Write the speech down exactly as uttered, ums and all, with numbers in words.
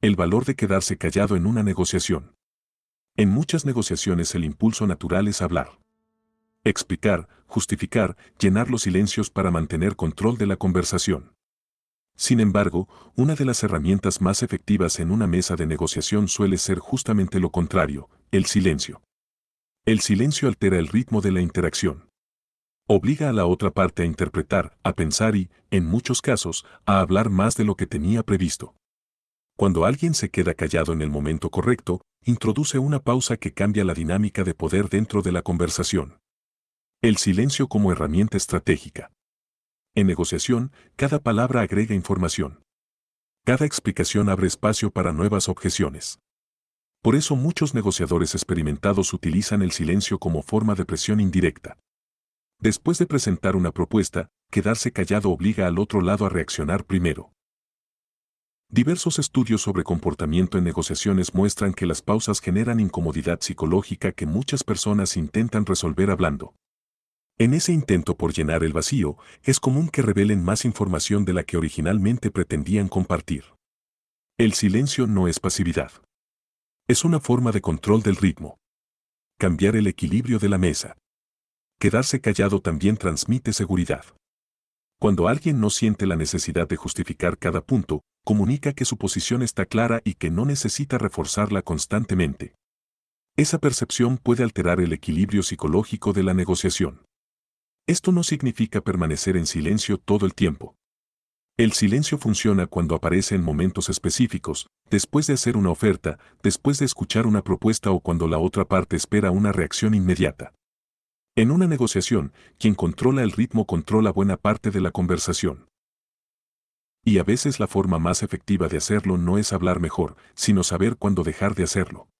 El valor de quedarse callado en una negociación. En muchas negociaciones el impulso natural es hablar. Explicar, justificar, llenar los silencios para mantener control de la conversación. Sin embargo, una de las herramientas más efectivas en una mesa de negociación suele ser justamente lo contrario, el silencio. El silencio altera el ritmo de la interacción. Obliga a la otra parte a interpretar, a pensar y, en muchos casos, a hablar más de lo que tenía previsto. Cuando alguien se queda callado en el momento correcto, introduce una pausa que cambia la dinámica de poder dentro de la conversación. El silencio como herramienta estratégica. En negociación, cada palabra agrega información. Cada explicación abre espacio para nuevas objeciones. Por eso muchos negociadores experimentados utilizan el silencio como forma de presión indirecta. Después de presentar una propuesta, quedarse callado obliga al otro lado a reaccionar primero. Diversos estudios sobre comportamiento en negociaciones muestran que las pausas generan incomodidad psicológica que muchas personas intentan resolver hablando. En ese intento por llenar el vacío, es común que revelen más información de la que originalmente pretendían compartir. El silencio no es pasividad. Es una forma de control del ritmo. Cambiar el equilibrio de la mesa. Quedarse callado también transmite seguridad. Cuando alguien no siente la necesidad de justificar cada punto, comunica que su posición está clara y que no necesita reforzarla constantemente. Esa percepción puede alterar el equilibrio psicológico de la negociación. Esto no significa permanecer en silencio todo el tiempo. El silencio funciona cuando aparece en momentos específicos, después de hacer una oferta, después de escuchar una propuesta o cuando la otra parte espera una reacción inmediata. En una negociación, quien controla el ritmo controla buena parte de la conversación. Y a veces la forma más efectiva de hacerlo no es hablar mejor, sino saber cuándo dejar de hacerlo.